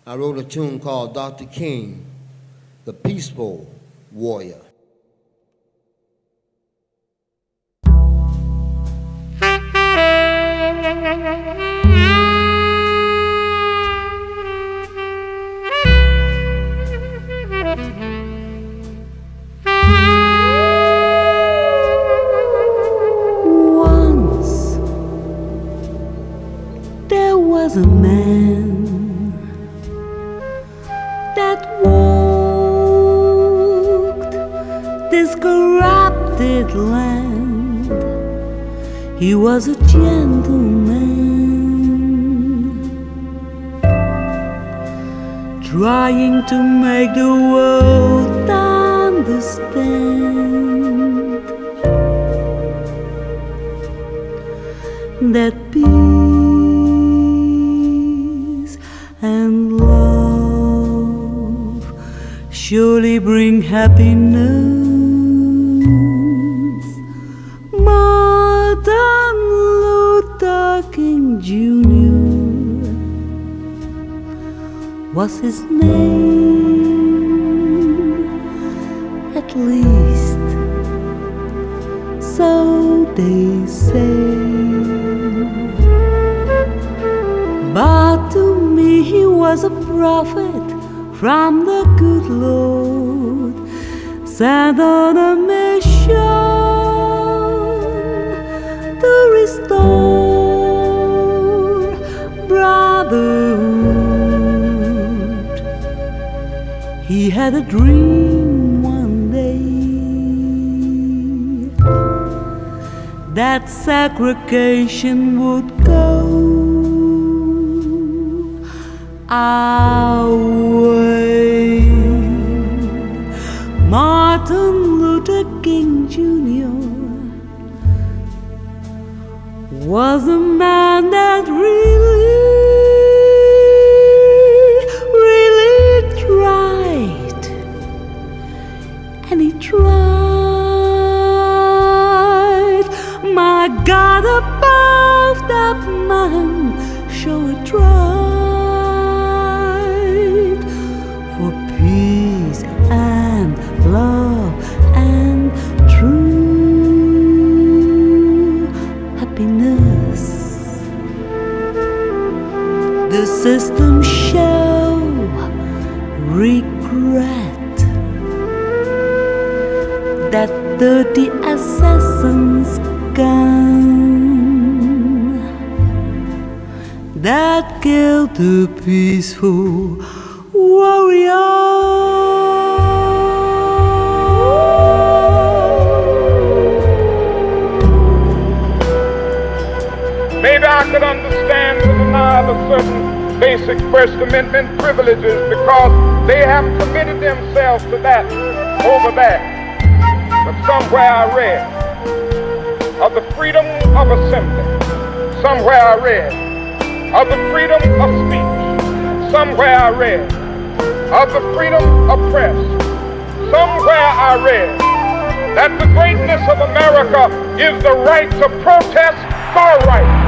I wrote a tune called Dr. King, the Peaceful Warrior. Once there was a man that walked this corrupted land. He was a gentleman, trying to make the world understand that peace and love surely bring happiness. Martin Luther King Jr. was his name, at least so they say. But to me he was a prophet from the good Lord, sent on a mission to restore brotherhood. He had a dream one day that segregation would go our way. Martin Luther King Jr. was a man that really tried, and he tried. My God above, that man sure tried for peace and love and true happiness. The system show regret that dirty assassin's gun that killed the peaceful warrior. Maybe I could understand the denial of certain basic First Amendment privileges because they have committed themselves to that over there. But somewhere I read of the freedom of assembly. Somewhere I read of the freedom of speech. Somewhere I read of the freedom of press. Somewhere I read that the greatness of America is the right to protest for right.